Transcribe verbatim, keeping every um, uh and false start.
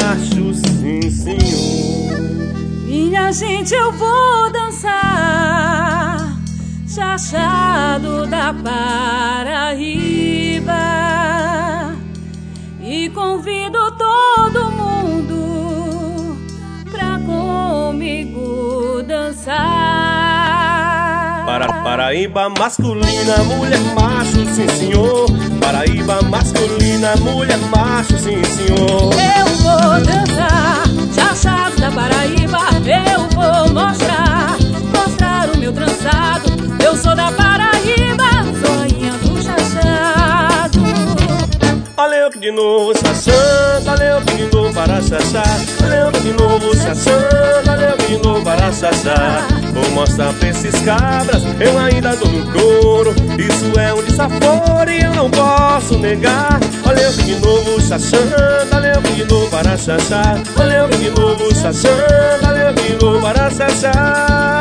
macho, sim senhor. Minha gente, eu vou dançar chachado da Paraíba e convido todo mundo pra comigo dançar. Para Paraíba masculina, mulher macho, sim senhor. Paraíba masculina, mulher macho, sim senhor. Eu vou dançar chachado da Paraíba, eu vou mostrar, mostrar o meu trançado. Eu sou da Paraíba, zoinha do chachado. Olha eu que de novo chachando, olha eu que de novo para chachar. Olha eu que de novo chachando, olha eu que de novo para chachar. Vou mostrar pra esses cabras, eu ainda dou no couro. Isso é um desaforo e eu não posso negar. Olha eu que de novo chachando, olha eu que de novo para chachar. Olha eu que de novo chachando, olha eu que de novo para chachar.